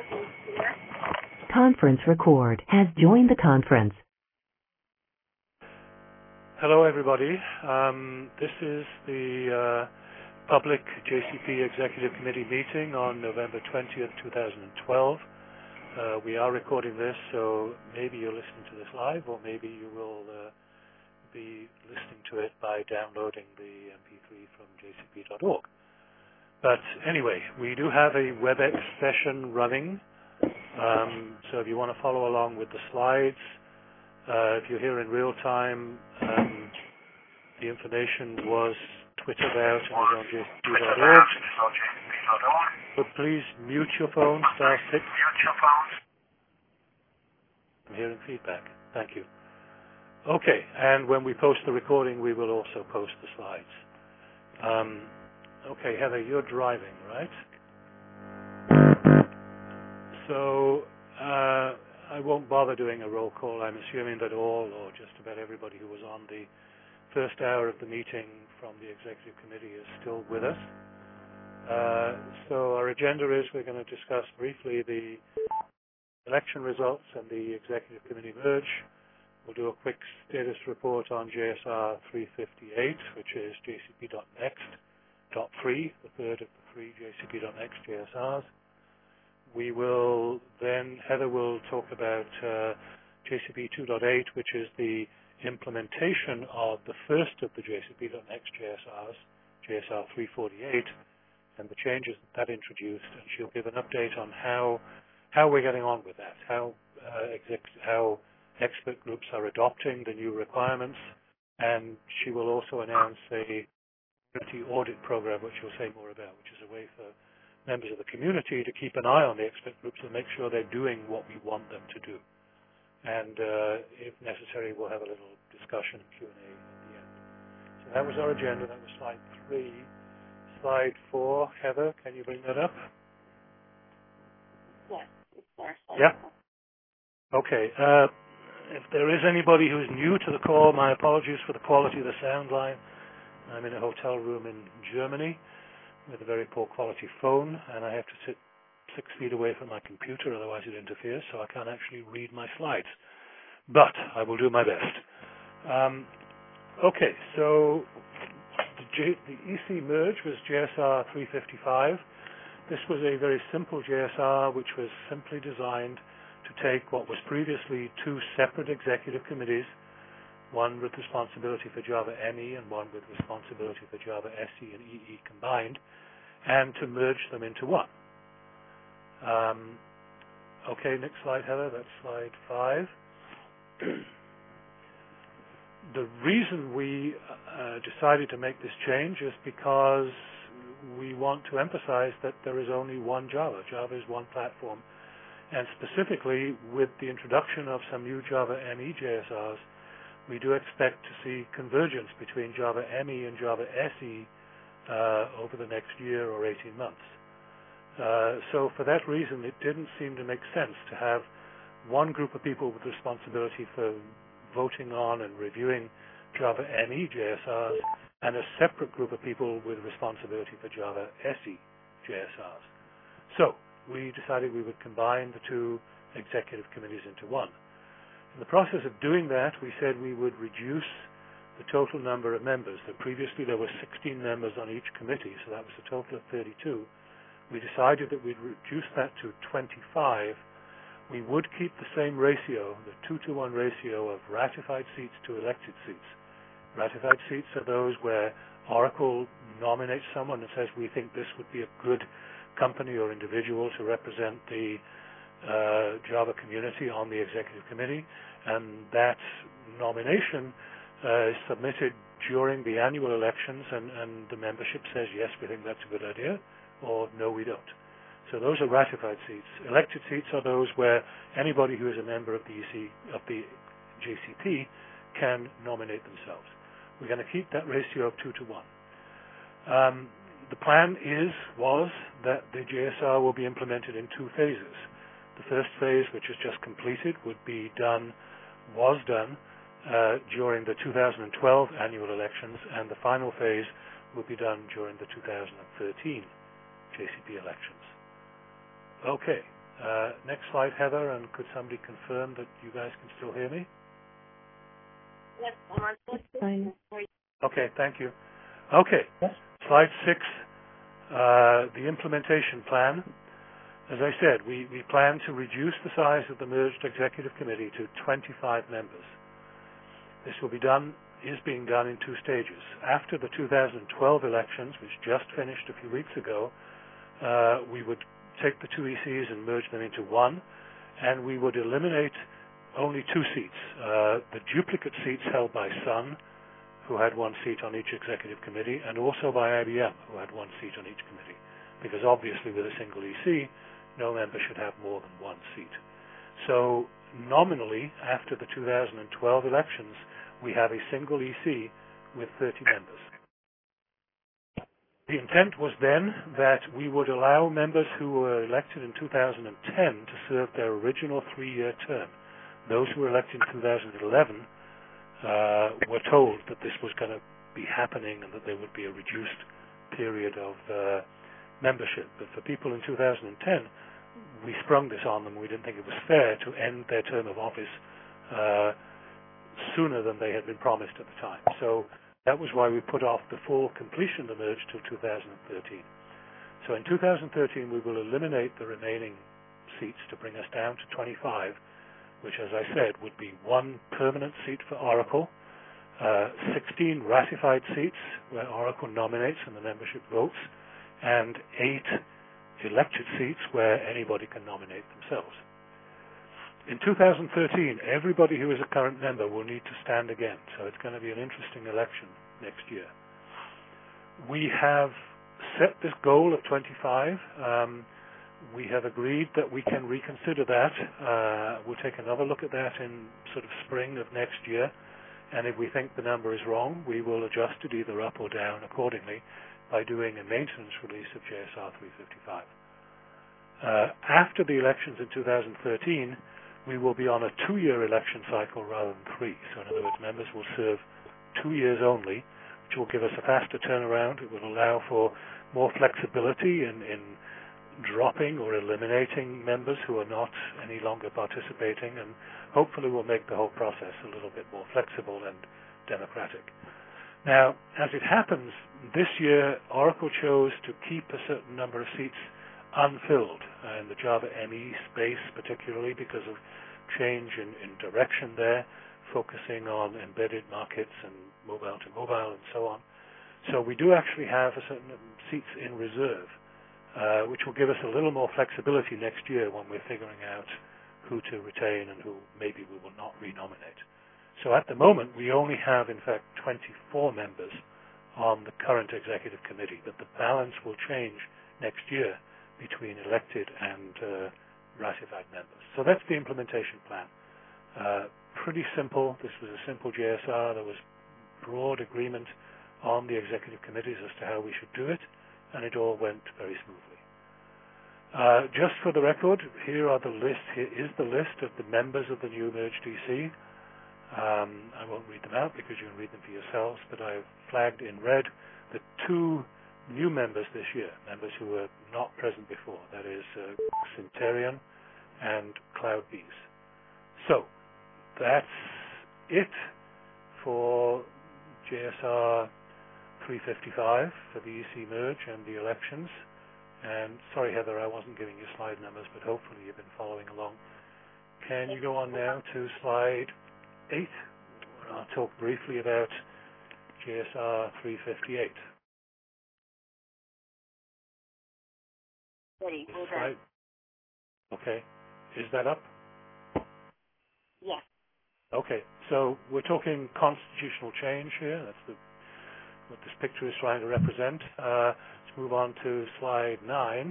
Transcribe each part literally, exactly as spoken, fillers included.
Conference record has joined the conference. Hello, everybody. Um, this is the uh, public J C P Executive Committee meeting on November twentieth, two thousand twelve. Uh, we are recording this, so maybe you're listening to this live, or maybe you will uh, be listening to it by downloading the M P three from j c p dot org. But anyway, we do have a WebEx session running, um, so if you want to follow along with the slides, uh, if you're here in real time, um, the information was Twittered out and is on j c p dot org. But please mute your phone, star six. I'm hearing feedback. Thank you. Okay, and when we post the recording, we will also post the slides. Um, okay, Heather, you're driving, right? So uh, I won't bother doing a roll call. I'm assuming that all, or just about everybody who was on the first hour of the meeting from the Executive Committee is still with us. Uh, so our agenda is we're going to discuss briefly the election results and the Executive Committee merge. We'll do a quick status report on J S R three fifty-eight, which is j c p dot next dot three, the third of the three j c p dot next J S Rs. We will then, Heather will talk about uh, J C P two point eight, which is the implementation of the first of the j c p dot next J S Rs, J S R three forty-eight, and the changes that that introduced, and she'll give an update on how how we're getting on with that, how uh, exec, how expert groups are adopting the new requirements, and she will also announce a community audit program, which she'll say more about, which is a way for members of the community to keep an eye on the expert groups and make sure they're doing what we want them to do. And uh, if necessary, we'll have a little discussion, Q and A at the end. So that was our agenda. That was slide three. Slide four, Heather, can you bring that up? Yes, it's there. Yeah. Okay. Uh, if there is anybody who's new to the call, my apologies for the quality of the sound line. I'm in a hotel room in Germany with a very poor quality phone, and I have to sit six feet away from my computer, otherwise it interferes, so I can't actually read my slides. But I will do my best. Um, okay, so the, J, the E C merge was J S R three fifty-five. This was a very simple J S R which was simply designed to take what was previously two separate executive committees, one with responsibility for Java M E and one with responsibility for Java S E and E E combined, and to merge them into one. Um, okay, next slide, Heather. That's slide five. The reason we uh, decided to make this change is because we want to emphasize that there is only one Java. Java is one platform. And specifically, with the introduction of some new Java M E J S Rs, we do expect to see convergence between Java M E and Java S E uh, over the next year or eighteen months. Uh, so for that reason, it didn't seem to make sense to have one group of people with responsibility for voting on and reviewing Java M E J S Rs and a separate group of people with responsibility for Java S E J S Rs. So we decided we would combine the two executive committees into one. In the process of doing that, we said we would reduce the total number of members. So previously there were sixteen members on each committee, so that was a total of thirty-two. We decided that we'd reduce that to twenty-five. We would keep the same ratio, the two to one ratio of ratified seats to elected seats. Ratified seats are those where Oracle nominates someone and says, we think this would be a good company or individual to represent the uh, Java community on the executive committee, and that nomination uh, is submitted during the annual elections, and, and the membership says, yes, we think that's a good idea, or no, we don't. So those are ratified seats. Elected seats are those where anybody who is a member of the E C, of the J C P can nominate themselves. We're going to keep that ratio of two to one. Um, the plan is, was, that the J S R will be implemented in two phases. The first phase, which is just completed, would be done, was done uh, during the two thousand twelve annual elections, and the final phase will be done during the two thousand thirteen J C P elections. Okay, Uh, next slide, Heather, and could somebody confirm that you guys can still hear me? Yes, I'm on. Fine. Okay, thank you. Okay, Yes. slide six, uh, the implementation plan. As I said, we, we plan to reduce the size of the merged executive committee to twenty-five members. This will be done, is being done in two stages. After the two thousand twelve elections, which just finished a few weeks ago, uh, we would take the two E Cs and merge them into one, and we would eliminate only two seats, uh, the duplicate seats held by Sun, who had one seat on each executive committee, and also by I B M, who had one seat on each committee, because obviously with a single E C, no member should have more than one seat. So nominally, after the two thousand twelve elections, we have a single E C with thirty members. The intent was then that we would allow members who were elected in two thousand ten to serve their original three-year term. Those who were elected in two thousand eleven uh, were told that this was going to be happening and that there would be a reduced period of uh, membership. But for people in two thousand ten, we sprung this on them. We didn't think it was fair to end their term of office uh, sooner than they had been promised at the time. So that was why we put off the full completion of the merge till two thousand thirteen. So in two thousand thirteen, we will eliminate the remaining seats to bring us down to twenty-five, which, as I said, would be one permanent seat for Oracle, uh, sixteen ratified seats where Oracle nominates and the membership votes, and eight elected seats where anybody can nominate themselves. In two thousand thirteen, everybody who is a current member will need to stand again, so it's going to be an interesting election next year. We have set this goal of twenty-five. Um, we have agreed that we can reconsider that. Uh, we'll take another look at that in sort of spring of next year, and if we think the number is wrong, we will adjust it either up or down accordingly by doing a maintenance release of J S R three fifty-five. Uh, after the elections in two thousand thirteen, we will be on a two-year election cycle rather than three. So in other words, members will serve two years only, which will give us a faster turnaround. It will allow for more flexibility in, in dropping or eliminating members who are not any longer participating, and hopefully will make the whole process a little bit more flexible and democratic. Now, as it happens, this year Oracle chose to keep a certain number of seats unfilled uh, in the Java M E space, particularly because of change in, in direction there, focusing on embedded markets and mobile to mobile and so on. So we do actually have a certain seats in reserve, uh, which will give us a little more flexibility next year when we're figuring out who to retain and who maybe we will not renominate. So at the moment, we only have, in fact, twenty-four members on the current executive committee, but the balance will change next year between elected and uh, ratified members. So that's the implementation plan. Uh, pretty simple. This was a simple J S R. There was broad agreement on the executive committees as to how we should do it, and it all went very smoothly. Uh, just for the record, here are the list. Here is the list of the members of the new merged D C. Um, I won't read them out because you can read them for yourselves, but I've flagged in red the two new members this year, members who were not present before, that is uh, Centurion and CloudBees. So that's it for J S R three fifty-five for the E C merge and the elections. And sorry, Heather, I wasn't giving you slide numbers, but hopefully you've been following along. Can you go on now to slide eight? I'll talk briefly about J S R three fifty-eight. Ready, hold on. Slide. Okay. Is that up? Yeah. Okay. So we're talking constitutional change here. That's the, what this picture is trying to represent. Uh, let's move on to slide nine.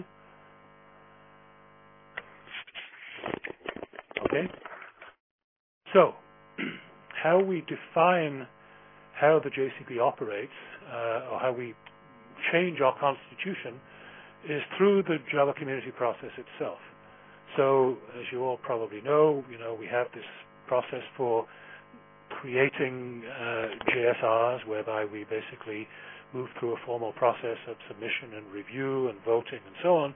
Okay. So how we define how the J C P operates, uh, or how we change our constitution, is through the Java community process itself. So, as you all probably know, you know, we have this process for creating uh, J S Rs, whereby we basically move through a formal process of submission and review and voting and so on,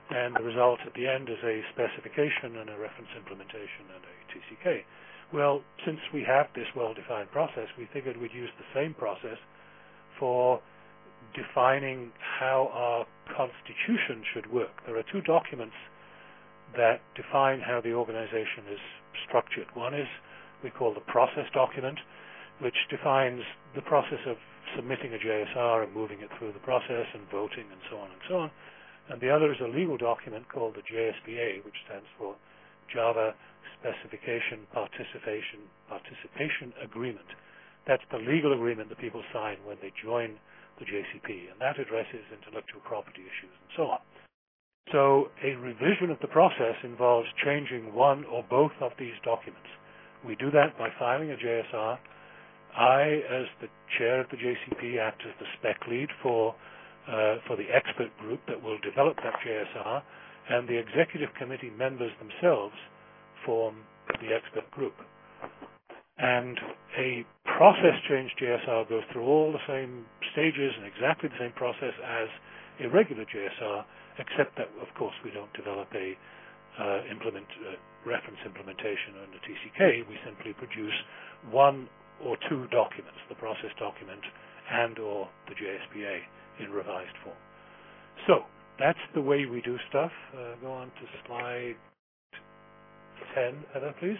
and the result at the end is a specification and a reference implementation and a T C K. Well, since we have this well-defined process, we figured we'd use the same process for defining how our constitution should work. There are two documents that define how the organization is structured. One is we call the process document, which defines the process of submitting a J S R and moving it through the process and voting and so on and so on. And the other is a legal document called the J S P A, which stands for Java Specification Participation Participation Agreement. That's the legal agreement that people sign when they join the J C P, and that addresses intellectual property issues and so on. So a revision of the process involves changing one or both of these documents. We do that by filing a J S R. I, as the chair of the J C P, act as the spec lead for uh, for the expert group that will develop that J S R, and the executive committee members themselves form the expert group. And a process change J S R goes through all the same stages and exactly the same process as a regular J S R, except that, of course, we don't develop a uh, implement uh, reference implementation and a T C K. We simply produce one or two documents, the process document and or the J S P A in revised form. So that's the way we do stuff. Uh, go on to slide ten, Heather, please.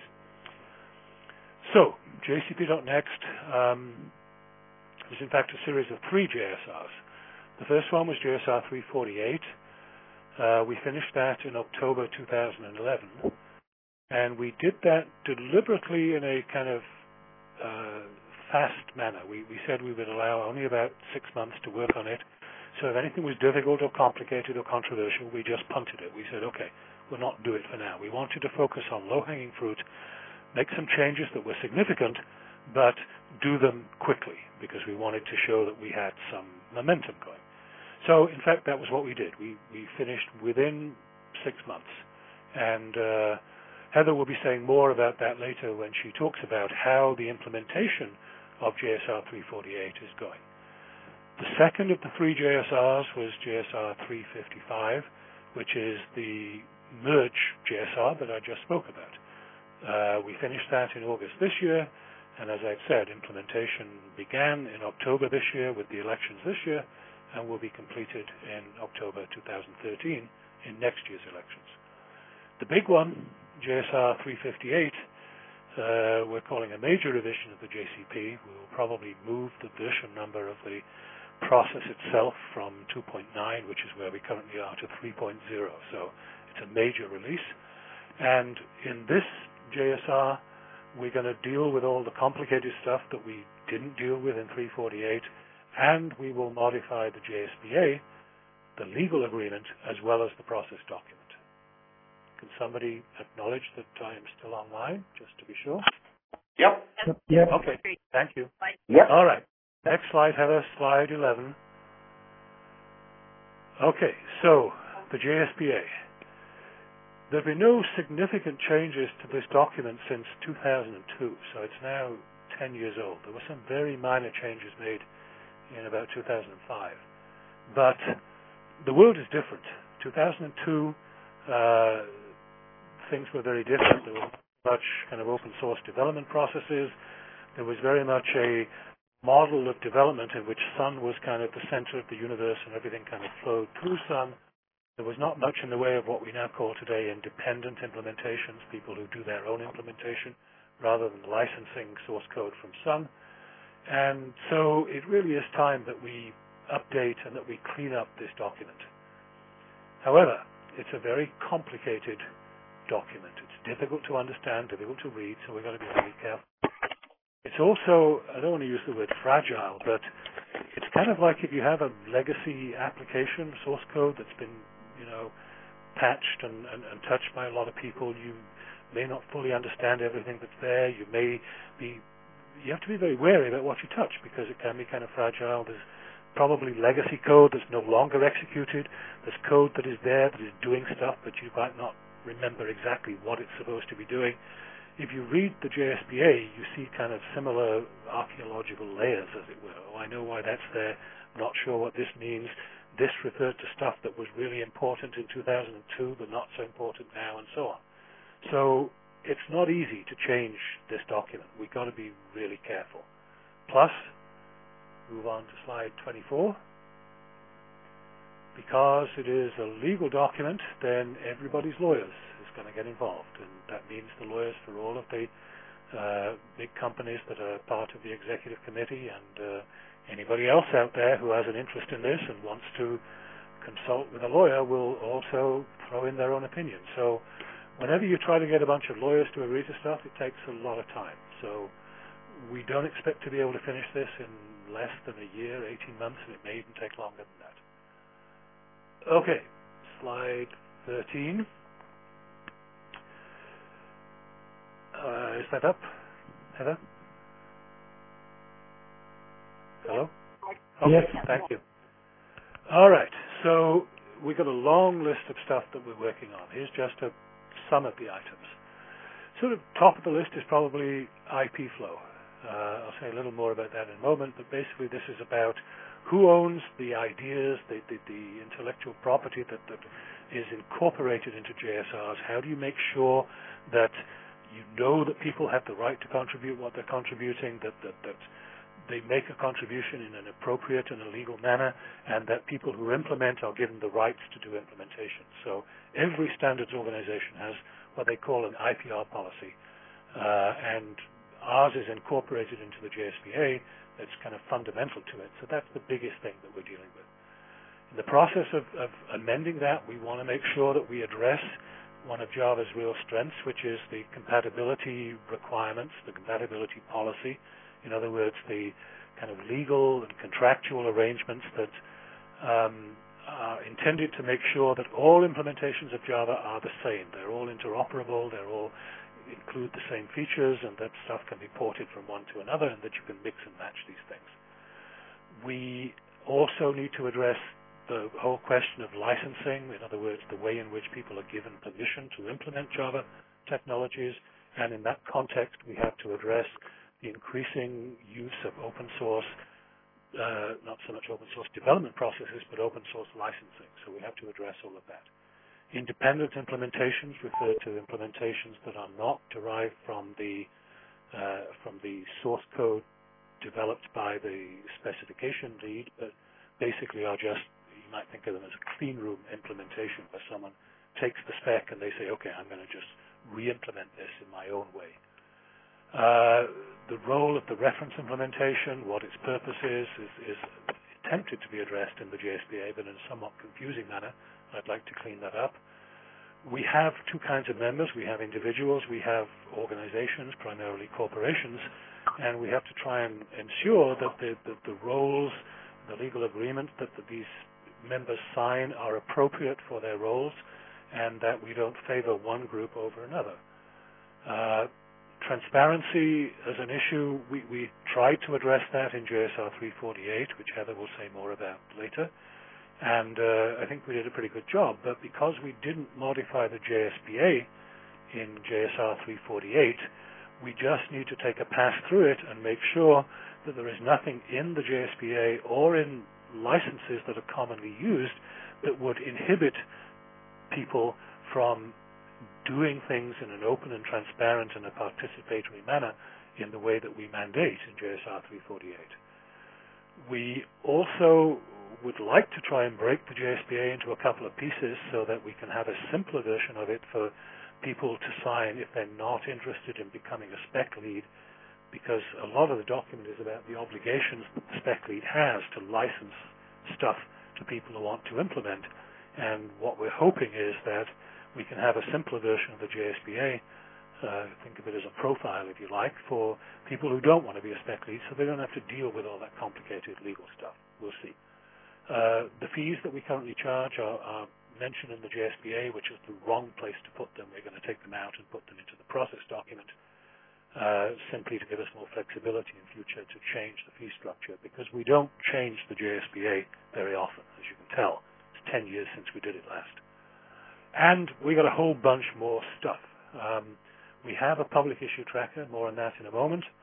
So J C P dot next um, is in fact a series of three J S Rs. The first one was J S R three forty-eight. Uh, we finished that in October two thousand eleven, and we did that deliberately in a kind of uh, fast manner. We, we said we would allow only about six months to work on it, so if anything was difficult or complicated or controversial, we just punted it. We said, okay, we'll not do it for now. We wanted to focus on low-hanging fruit, make some changes that were significant, but do them quickly, because we wanted to show that we had some momentum going. So, in fact, that was what we did. We, we finished within six months. And uh, Heather will be saying more about that later when she talks about how the implementation of J S R three forty-eight is going. The second of the three J S Rs was J S R three fifty-five, which is the merge J S R that I just spoke about. Uh, we finished that in August this year, and as I've said, implementation began in October this year with the elections this year, and will be completed in October two thousand thirteen in next year's elections. The big one, J S R three fifty-eight, uh, we're calling a major revision of the J C P. We will probably move the version number of the process itself from two point nine, which is where we currently are, to three point oh. So it's a major release. And in this J S R, we're going to deal with all the complicated stuff that we didn't deal with in three forty-eight, and we will modify the J S P A, the legal agreement, as well as the process document. Can somebody acknowledge that I am still online, just to be sure? Yep. Yep. Okay, thank you. Yep. All right. Next slide, Heather, slide eleven. Okay, so the J S P A. There have been no significant changes to this document since two thousand two, so it's now ten years old. There were some very minor changes made in about two thousand five. But the world is different. two thousand two, uh, things were very different. There were much kind of open source development processes. There was very much a model of development in which Sun was kind of the center of the universe and everything kind of flowed through Sun. There was not much in the way of what we now call today independent implementations, people who do their own implementation rather than licensing source code from Sun. And so it really is time that we update and that we clean up this document. However, it's a very complicated document. It's difficult to understand, difficult to read, so we've got to be very careful. It's also, I don't want to use the word fragile, but it's kind of like if you have a legacy application, source code that's been, you know, patched and, and, and touched by a lot of people, you may not fully understand everything that's there. You may be, you have to be very wary about what you touch because it can be kind of fragile. There's probably legacy code that's no longer executed. There's code that is there that is doing stuff, but you might not remember exactly what it's supposed to be doing. If you read the J S P A, you see kind of similar archaeological layers, as it were. Oh, I know why that's there. Not sure what this means. this referred to stuff that was really important in two thousand two, but not so important now, and so on. So it's not easy to change this document. We've got to be really careful. Plus, move on to slide twenty-four. Because it is a legal document, then everybody's lawyers is going to get involved, and that means the lawyers for all of the uh, big companies that are part of the executive committee, and uh, anybody else out there who has an interest in this and wants to consult with a lawyer will also throw in their own opinion. So whenever you try to get a bunch of lawyers to agree to stuff, it takes a lot of time. So we don't expect to be able to finish this in less than a year, eighteen months, and it may even take longer than that. Okay, slide thirteen. Uh, is that up, Heather? Hello? Okay, Yes. thank you. All right, so we've got a long list of stuff that we're working on. Here's just a, some of the items. Sort of top of the list is probably I P flow. Uh, I'll say a little more about that in a moment, but basically this is about who owns the ideas, the, the, the intellectual property that, that is incorporated into J S Rs. How do you make sure that you know that people have the right to contribute what they're contributing, that, that, that they make a contribution in an appropriate and a legal manner, and that people who implement are given the rights to do implementation. So every standards organization has what they call an I P R policy, uh, and ours is incorporated into the J S P A. That's kind of fundamental to it. So that's the biggest thing that we're dealing with. In the process of, of amending that, we want to make sure that we address one of Java's real strengths, which is the compatibility requirements, the compatibility policy. In other words, the kind of legal and contractual arrangements that um, are intended to make sure that all implementations of Java are the same. They're all interoperable, they're all include the same features, and that stuff can be ported from one to another, and that you can mix and match these things. We also need to address the whole question of licensing, in other words, the way in which people are given permission to implement Java technologies, and in that context we have to address the increasing use of open source, uh, not so much open source development processes, but open source licensing. So we have to address all of that. Independent implementations refer to implementations that are not derived from the uh, from the source code developed by the specification lead, but basically are just, you might think of them as a clean room implementation, where someone takes the spec and they say, okay, I'm going to just re-implement this in my own way. Uh, the role of the reference implementation, what its purpose is, is, is attempted to be addressed in the J S P A, but in a somewhat confusing manner. I'd like to clean that up. We have two kinds of members. We have individuals, we have organizations, primarily corporations, and we have to try and ensure that the, the, the roles, the legal agreements that the, these members sign are appropriate for their roles, and that we don't favor one group over another. Uh, transparency as an issue, we, we tried to address that in J S R three forty-eight, which Heather will say more about later. And uh, I think we did a pretty good job, but because we didn't modify the J S P A in J S R three forty-eight, we just need to take a pass through it and make sure that there is nothing in the J S P A or in licenses that are commonly used that would inhibit people from doing things in an open and transparent and a participatory manner in the way that we mandate in J S R three forty-eight. We also would like to try and break the J S P A into a couple of pieces so that we can have a simpler version of it for people to sign if they're not interested in becoming a spec lead, because a lot of the document is about the obligations that the spec lead has to license stuff to people who want to implement. And what we're hoping is that we can have a simpler version of the J S P A, uh, think of it as a profile, if you like, for people who don't want to be a spec lead, so they don't have to deal with all that complicated legal stuff. We'll see. Uh, the fees that we currently charge are, are mentioned in the J S P A, which is the wrong place to put them. We're going to take them out and put them into the process document, uh, simply to give us more flexibility in future to change the fee structure, because we don't change the J S P A very often, as you can tell. It's ten years since we did it last. And we got a whole bunch more stuff. Um, we have a public issue tracker, more on that in a moment.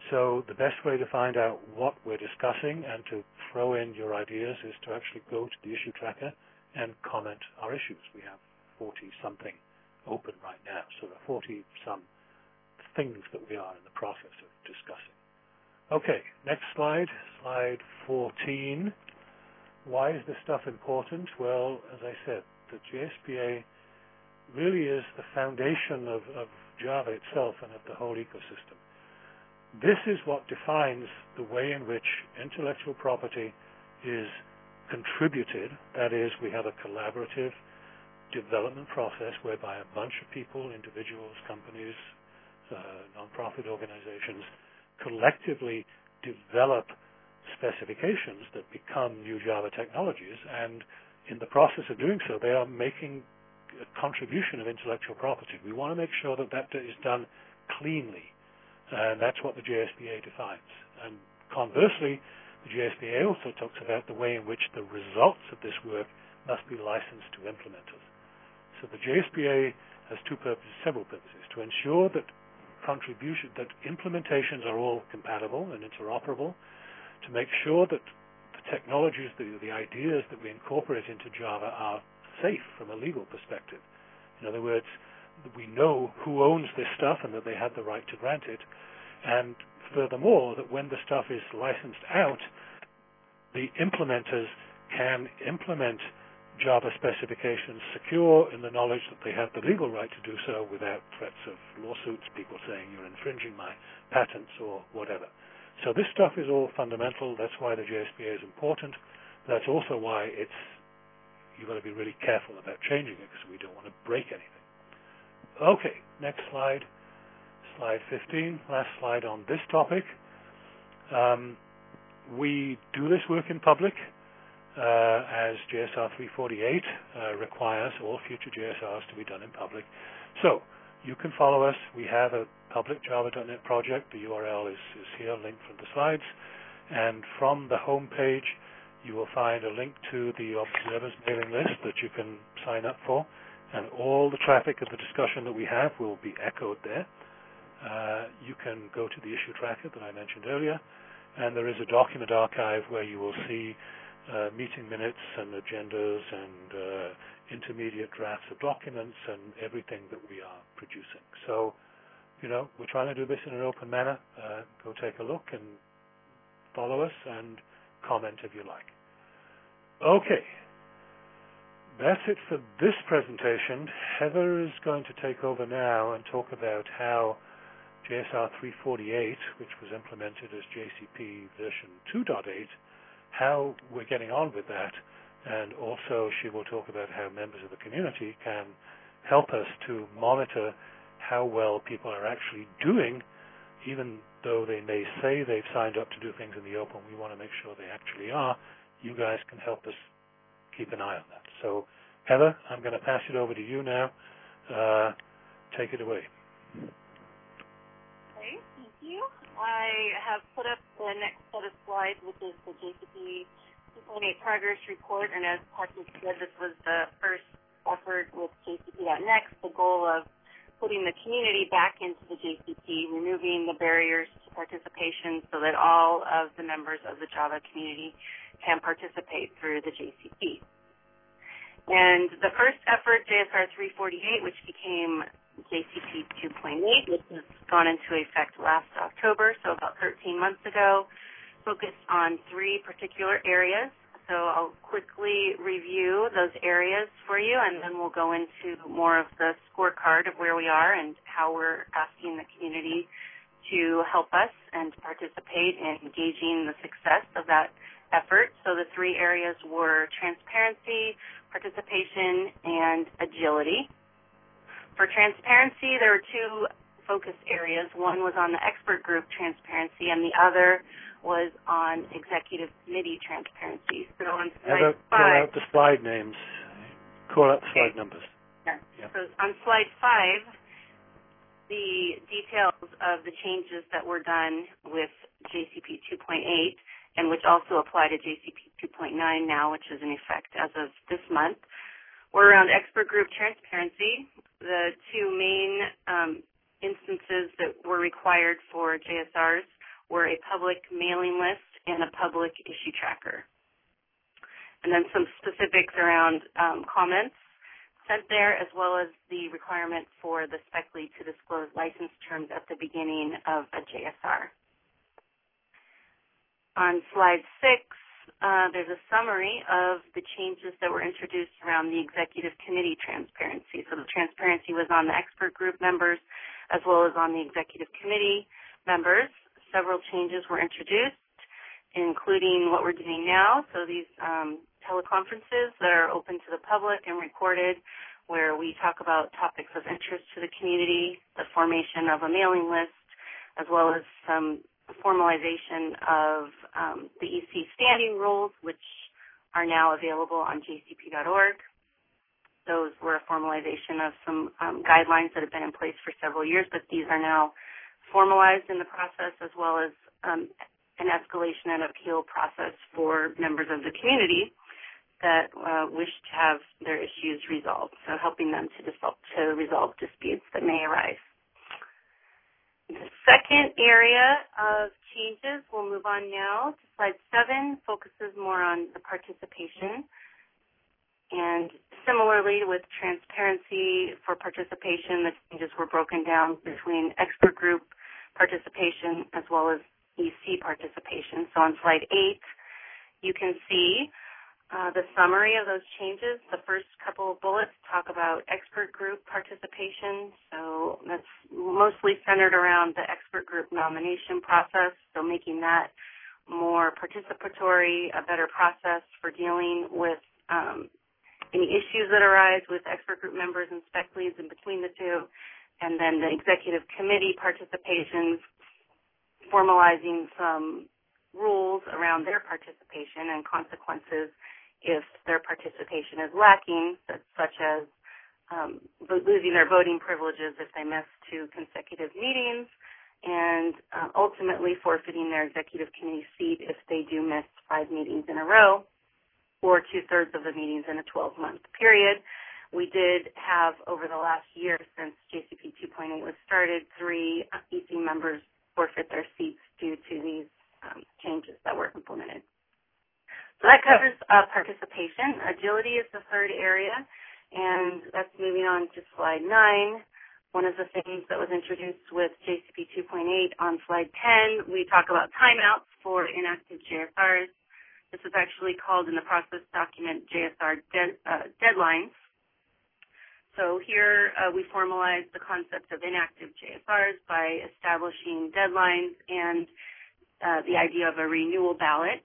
So the best way to find out what we're discussing and to throw in your ideas is to actually go to the issue tracker and comment our issues. We have forty-something open right now, so there are forty-some things that we are in the process of discussing. Okay, next slide, slide fourteen. Why is this stuff important? Well, as I said, the J S P A really is the foundation of, of Java itself and of the whole ecosystem. This is what defines the way in which intellectual property is contributed. That is, we have a collaborative development process whereby a bunch of people, individuals, companies, uh, non-profit organizations, collectively develop specifications that become new Java technologies, and in the process of doing so, they are making a contribution of intellectual property. We want to make sure that that is done cleanly, and that's what the J S P A defines. And conversely, the J S P A also talks about the way in which the results of this work must be licensed to implementers. So the J S P A has two purposes, several purposes: to ensure that contribution, that implementations are all compatible and interoperable, to make sure that the technologies, the, the ideas that we incorporate into Java are safe from a legal perspective. In other words, we know who owns this stuff and that they have the right to grant it. And furthermore, that when the stuff is licensed out, the implementers can implement Java specifications secure in the knowledge that they have the legal right to do so without threats of lawsuits, people saying you're infringing my patents or whatever. So this stuff is all fundamental. That's why the J S P A is important. That's also why it's you've got to be really careful about changing it because we don't want to break anything. Okay, next slide. Slide fifteen, last slide on this topic. Um, we do this work in public uh, as J S R three forty-eight uh, requires all future J S Rs to be done in public. So you can follow us. We have a public java dot net project. The U R L is, is here, linked from the slides. And from the home page, you will find a link to the Observers mailing list that you can sign up for. And all the traffic of the discussion that we have will be echoed there. Uh, you can go to the issue tracker that I mentioned earlier, and there is a document archive where you will see uh, meeting minutes and agendas and uh, intermediate drafts of documents and everything that we are producing. So, you know, we're trying to do this in an open manner. Uh, go take a look and follow us and comment if you like. Okay. That's it for this presentation. Heather is going to take over now and talk about how J S R three forty-eight, which was implemented as J C P version two point eight, how we're getting on with that, and also she will talk about how members of the community can help us to monitor how well people are actually doing, even though they may say they've signed up to do things in the open. We want to make sure they actually are. You guys can help us keep an eye on that. So, Heather, I'm going to pass it over to you now. Uh, take it away. Okay, thank you. I have put up the next set of slides, which is the J C P two point eight progress report. And as Patrick said, this was the first effort with J C P dot next, the goal of putting the community back into the J C P, removing the barriers to participation so that all of the members of the Java community can participate through the J C P. And the first effort, J S R three forty-eight, which became J C P two point eight, which has gone into effect last October, so about thirteen months ago, focused on three particular areas. So I'll quickly review those areas for you, and then we'll go into more of the scorecard of where we are and how we're asking the community to help us and to participate in engaging the success of that effort. So the three areas were transparency, participation, and agility. For transparency, there were two focus areas. One was on the expert group transparency, and the other was on executive committee transparency. So on slide Heather, five, call out the slide names. Call out the okay. slide numbers. Yeah. Yep. So on slide five, the details of the changes that were done with J C P two point eight, and which also apply to J C P two point nine now, which is in effect as of this month, were around expert group transparency. The two main um, instances that were required for J S Rs were a public mailing list and a public issue tracker. And then some specifics around um, comments sent there, as well as the requirement for the spec lead to disclose license terms at the beginning of a J S R. On slide six, uh, there's a summary of the changes that were introduced around the executive committee transparency. So the transparency was on the expert group members as well as on the executive committee members. Several changes were introduced, including what we're doing now. So these um, teleconferences that are open to the public and recorded, where we talk about topics of interest to the community, the formation of a mailing list, as well as some formalization of um, the E C standing rules, which are now available on J C P dot org. Those were a formalization of some um, guidelines that have been in place for several years, but these are now formalized in the process, as well as um, an escalation and appeal process for members of the community that uh, wish to have their issues resolved, so helping them to, dissolve, to resolve disputes that may arise. The second area of changes, we'll move on now to slide seven, focuses more on the participation. And similarly with transparency for participation, the changes were broken down between expert group participation as well as E C participation. So on slide eight, you can see uh, the summary of those changes. The first couple of bullets talk about expert group participation. So that's mostly centered around the expert group nomination process, so making that more participatory, a better process for dealing with um, any issues that arise with expert group members and spec leads in between the two. And then the executive committee participation, formalizing some rules around their participation and consequences if their participation is lacking, such as um, losing their voting privileges if they miss two consecutive meetings, and uh, ultimately forfeiting their executive committee seat if they do miss five meetings in a row or two-thirds of the meetings in a twelve-month period. We did have, over the last year since J C P two point eight was started, three E C members forfeit their seats due to these um, changes that were implemented. So that covers uh, participation. Agility is the third area, and that's moving on to slide nine. One of the things that was introduced with J C P two point eight on slide ten, we talk about timeouts for inactive J S Rs. This is actually called in the process document J S R de- uh, deadlines. So here uh, we formalize the concept of inactive J S Rs by establishing deadlines and uh, the idea of a renewal ballot.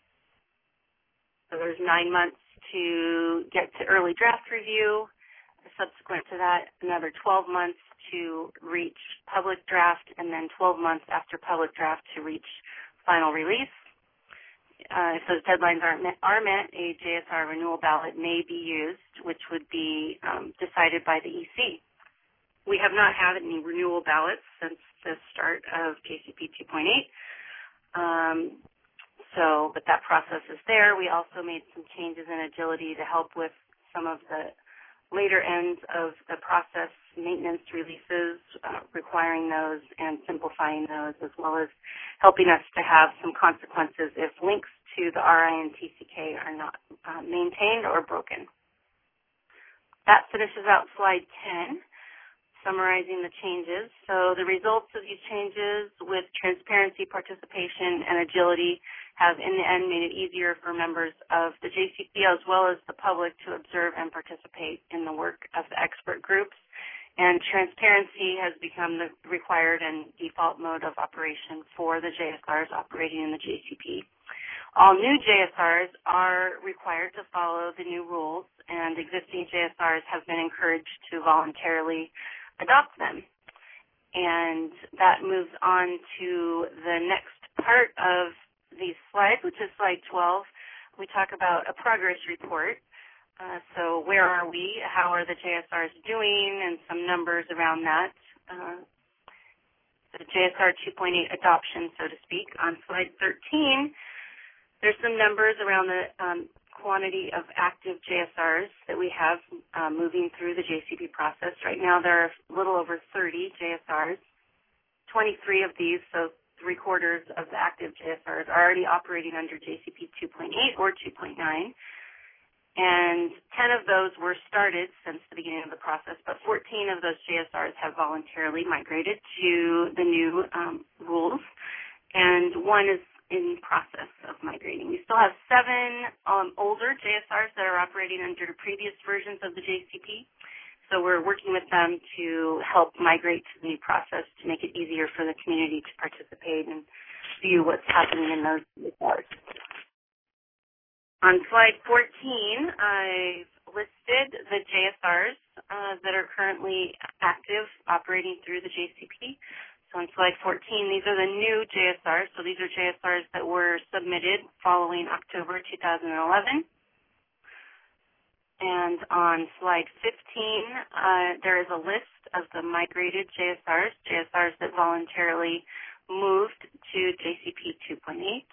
So there's nine months to get to early draft review. Subsequent to that, another twelve months to reach public draft, and then twelve months after public draft to reach final release. Uh, if those deadlines aren't met, are met, a J S R renewal ballot may be used, which would be um, decided by the E C. We have not had any renewal ballots since the start of J C P two point eight, um, so, but that process is there. We also made some changes in agility to help with some of the later ends of the process, maintenance releases, uh, requiring those and simplifying those, as well as helping us to have some consequences if links to the R I and T C K are not uh, maintained or broken. That finishes out slide ten, summarizing the changes. So the results of these changes with transparency, participation, and agility have in the end made it easier for members of the J C P as well as the public to observe and participate in the work of the expert groups. And transparency has become the required and default mode of operation for the J S Rs operating in the J C P. All new J S Rs are required to follow the new rules, and existing J S Rs have been encouraged to voluntarily adopt them. And that moves on to the next part of these slides, which is slide twelve. We talk about a progress report. Uh, so where are we? How are the J S Rs doing? And some numbers around that. Uh, the J S R two point eight adoption, so to speak. On slide thirteen, there's some numbers around the um, quantity of active J S Rs that we have uh, moving through the J C P process. Right now there are a little over thirty J S Rs. twenty-three of these, so recorders of the active J S Rs are already operating under J C P two point eight or two point nine, and ten of those were started since the beginning of the process, but fourteen of those J S Rs have voluntarily migrated to the new um, rules, and one is in process of migrating. We still have seven um, older J S Rs that are operating under the previous versions of the J C P. So we're working with them to help migrate to the new process to make it easier for the community to participate and view what's happening in those J S Rs. On slide fourteen, I've listed the J S Rs uh, that are currently active operating through the J C P. So on slide fourteen, these are the new J S Rs. So these are J S Rs that were submitted following October two thousand eleven. And on slide fifteen, uh, there is a list of the migrated J S Rs, J S Rs that voluntarily moved to J C P two point eight.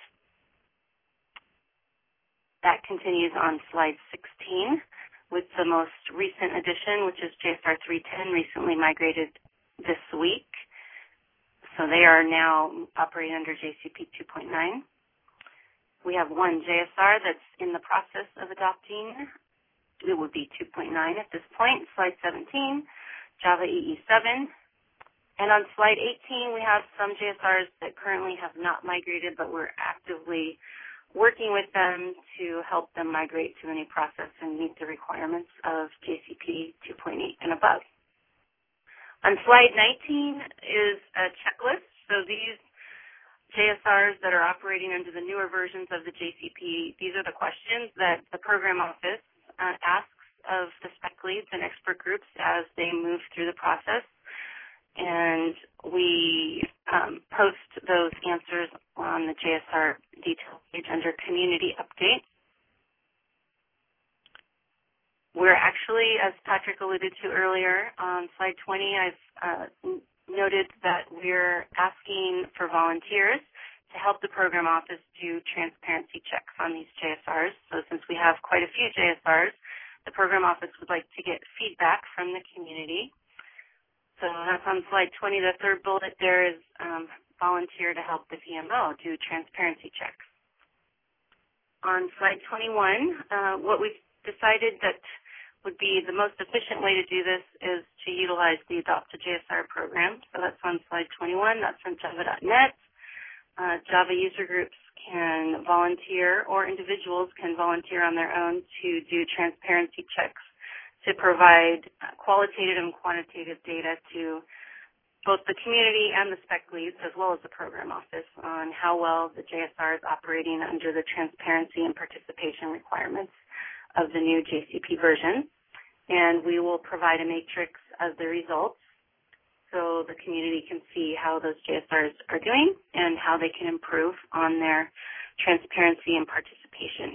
That continues on slide sixteen with the most recent addition, which is J S R three ten, recently migrated this week. So they are now operating under J C P two point nine. We have one J S R that's in the process of adopting. It would be two point nine at this point. Slide seventeen, Java E E seven. And on slide eighteen, we have some J S Rs that currently have not migrated, but we're actively working with them to help them migrate to the new process and meet the requirements of J C P two point eight and above. On slide nineteen is a checklist. So these J S Rs that are operating under the newer versions of the J C P, these are the questions that the program office uh, asks of the spec leads and expert groups as they move through the process. And we um, post those answers on the J S R detail page under Community Update. We're actually, as Patrick alluded to earlier, on slide twenty, I've uh, noted that we're asking for volunteers to help the program office do transparency checks on these J S Rs. So since we have quite a few J S Rs, the program office would like to get feedback from the community. So that's on slide twenty. The third bullet there is um, volunteer to help the P M O do transparency checks. On slide twenty-one, uh, what we've decided that would be the most efficient way to do this is to utilize the Adopt a J S R program. So that's on slide twenty-one. That's on java dot net. Uh, Java user groups can volunteer, or individuals can volunteer on their own to do transparency checks to provide qualitative and quantitative data to both the community and the spec leads, as well as the program office, on how well the J S R is operating under the transparency and participation requirements of the new J C P version. And we will provide a matrix of the results so the community can see how those J S Rs are doing and how they can improve on their transparency and participation.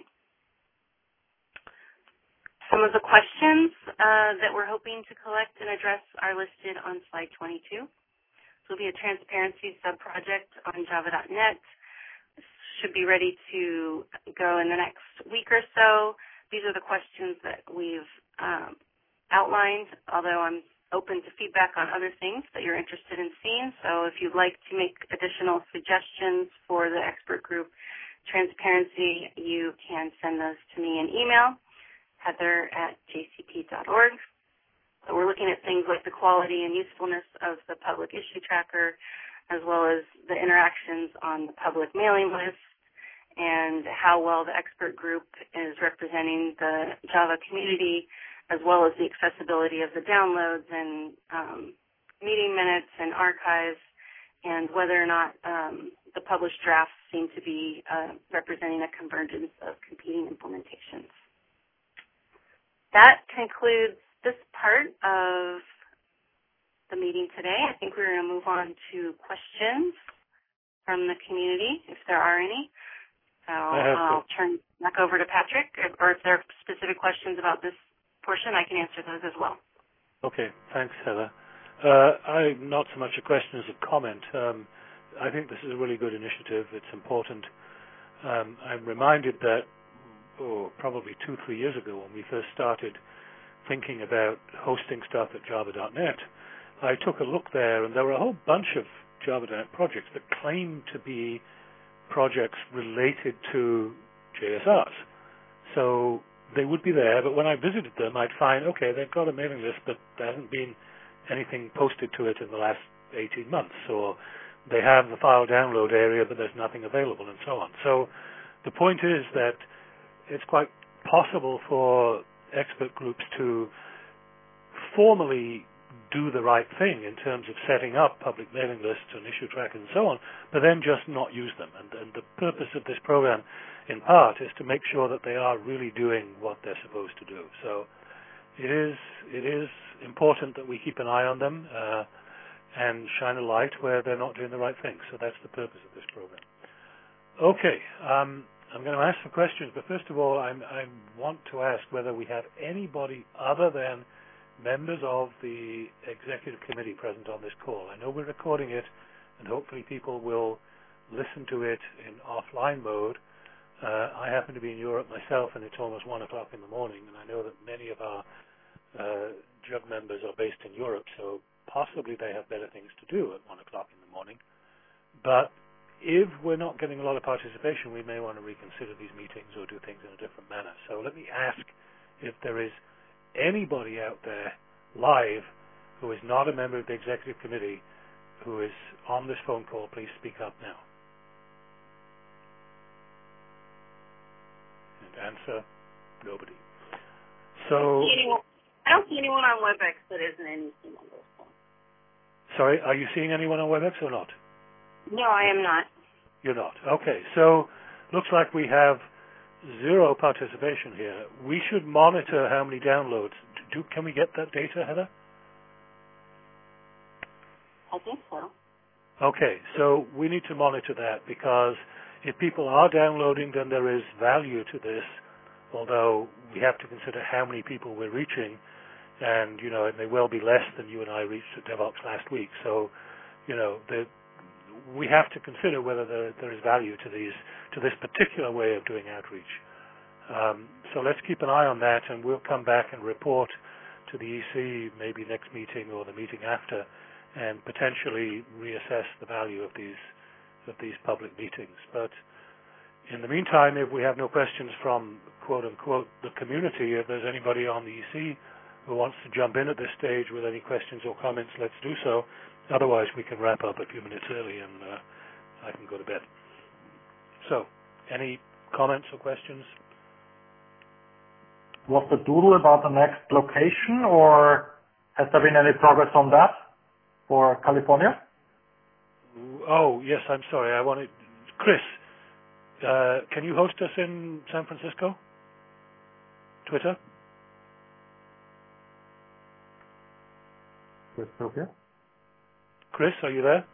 Some of the questions uh, that we're hoping to collect and address are listed on slide twenty-two. This will be a transparency subproject on java dot net. This should be ready to go in the next week or so. These are the questions that we've um, outlined, although I'm open to feedback on other things that you're interested in seeing. So if you'd like to make additional suggestions for the expert group transparency, you can send those to me in email, heather at j c p dot org. So we're looking at things like the quality and usefulness of the public issue tracker, as well as the interactions on the public mailing list, and how well the expert group is representing the Java community, as well as the accessibility of the downloads and um, meeting minutes and archives, and whether or not um, the published drafts seem to be uh, representing a convergence of competing implementations. That concludes this part of the meeting today. I think we're going to move on to questions from the community, if there are any. So I'll turn back over to Patrick, or if there are specific questions about this portion, I can answer those as well. Okay, thanks, Heather. Uh, I, not so much a question as a comment. Um, I think this is a really good initiative. It's important. Um, I'm reminded that, oh, probably two, three years ago when we first started thinking about hosting stuff at java dot net, I took a look there, and there were a whole bunch of Java dot net projects that claim to be projects related to J S Rs. So they would be there, but when I visited them, I'd find, okay, they've got a mailing list, but there hasn't been anything posted to it in the last eighteen months, or they have the file download area, but there's nothing available, and so on. So the point is that it's quite possible for expert groups to formally do the right thing in terms of setting up public mailing lists and issue trackers and so on, but then just not use them. And, and the purpose of this program, in part, is to make sure that they are really doing what they're supposed to do. So it is it is important that we keep an eye on them uh, and shine a light where they're not doing the right thing. So that's the purpose of this program. Okay, um, I'm going to ask some questions, but first of all, I'm, I want to ask whether we have anybody other than members of the executive committee present on this call. I know we're recording it, and hopefully people will listen to it in offline mode. Uh, I happen to be in Europe myself, and it's almost one o'clock in the morning, and I know that many of our uh, J U G members are based in Europe, so possibly they have better things to do at one o'clock in the morning. But if we're not getting a lot of participation, we may want to reconsider these meetings or do things in a different manner. So let me ask if there is anybody out there live who is not a member of the executive committee who is on this phone call. Please speak up now. And answer, nobody. So I don't see anyone on WebEx that isn't an E C member. So. Sorry, are you seeing anyone on WebEx or not? No, I am not. You're not. Okay, so looks like we have zero participation here. We should monitor how many downloads. Do, can we get that data, Heather? I think so. Okay, so we need to monitor that, because if people are downloading, then there is value to this, although we have to consider how many people we're reaching, and, you know, it may well be less than you and I reached at DevOps last week. So, you know, the, we have to consider whether there, there is value to these, to this particular way of doing outreach. Um, so let's keep an eye on that, and we'll come back and report to the E C maybe next meeting or the meeting after, and potentially reassess the value of these of these public meetings. But in the meantime, if we have no questions from quote unquote the community, if there's anybody on the E C who wants to jump in at this stage with any questions or comments, let's do so. Otherwise, we can wrap up a few minutes early, and uh, I can go to bed. So, any comments or questions? Was the doodle about the next location, or has there been any progress on that for California? Oh, yes, I'm sorry. I wanted... Chris, uh, can you host us in San Francisco? Twitter? Chris, okay. Chris, are you there?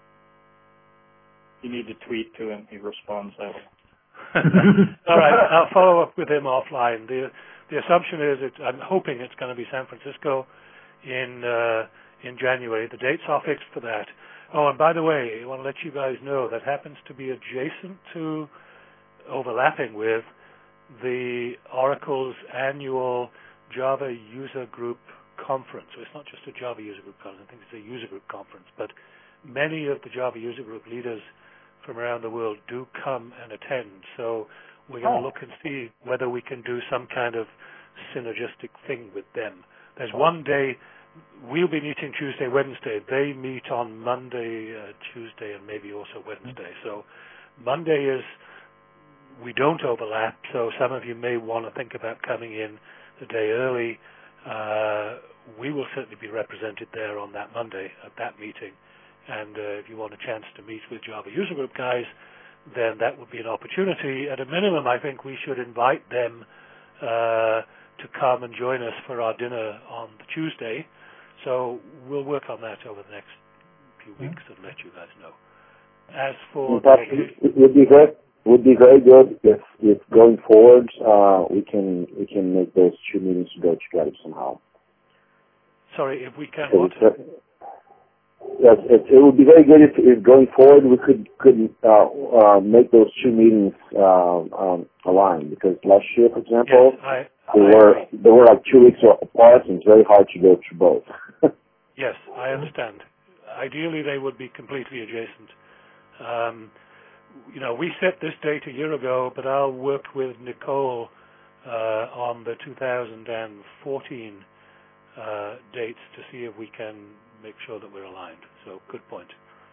You need to tweet to him. He responds that way. All right, I'll follow up with him offline. The the assumption is, it, I'm hoping it's going to be San Francisco in uh, in January. The dates are fixed for that. Oh, and by the way, I want to let you guys know that happens to be adjacent to, overlapping with, the Oracle's annual Java User Group Conference. So it's not just a Java User Group conference, I think it's a user group conference, but many of the Java User Group leaders from around the world do come and attend. So we're going to oh. look and see whether we can do some kind of synergistic thing with them. There's one day, we'll be meeting Tuesday, Wednesday. They meet on Monday, uh, Tuesday, and maybe also Wednesday. So Monday is, we don't overlap, so some of you may want to think about coming in the day early. Uh, we will certainly be represented there on that Monday at that meeting. And uh, if you want a chance to meet with Java User Group guys, then that would be an opportunity. At a minimum, I think we should invite them uh, to come and join us for our dinner on the Tuesday. So we'll work on that over the next few weeks and let you guys know. As for in fact, the, it would be very would be very good if, if going forward uh, we can we can make those two meetings go together somehow. Sorry, if we can so what? Yes, it, it would be very good if, if going forward we could could uh, uh, make those two meetings uh, um, align. Because last year, for example, yes, I, they I were agree. they were like two weeks apart, and it's very hard to go through both. Yes, I understand. ideally, they would be completely adjacent. Um, you know, we set this date a year ago, but I'll work with Nicole uh, on the two thousand fourteen uh, dates to see if we can make sure that we're aligned. So, good point.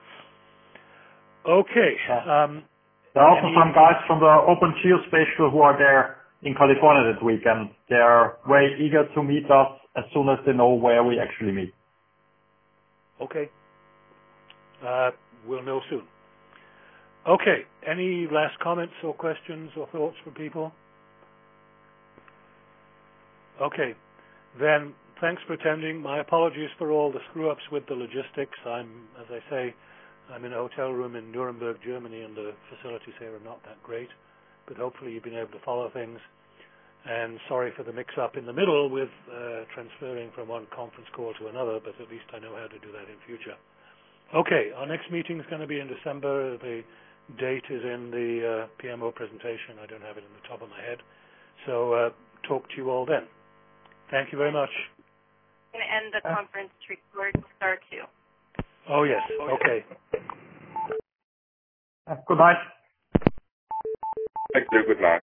Okay. Um, there are also some guys from the Open Geospatial who are there in California this weekend. They are very eager to meet us as soon as they know where we actually meet. Okay. Uh, we'll know soon. Okay. Any last comments or questions or thoughts from people? Okay. Then thanks for attending. My apologies for all the screw-ups with the logistics. I'm, as I say, I'm in a hotel room in Nuremberg, Germany, and the facilities here are not that great. But hopefully you've been able to follow things. And sorry for the mix-up in the middle with uh, transferring from one conference call to another, but at least I know how to do that in future. Okay, our next meeting is going to be in December. The date is in the uh, P M O presentation. I don't have it in the top of my head. So uh, talk to you all then. Thank you very much. And the conference record star two. Oh, yes. Okay. Good night. Thank you. Good night.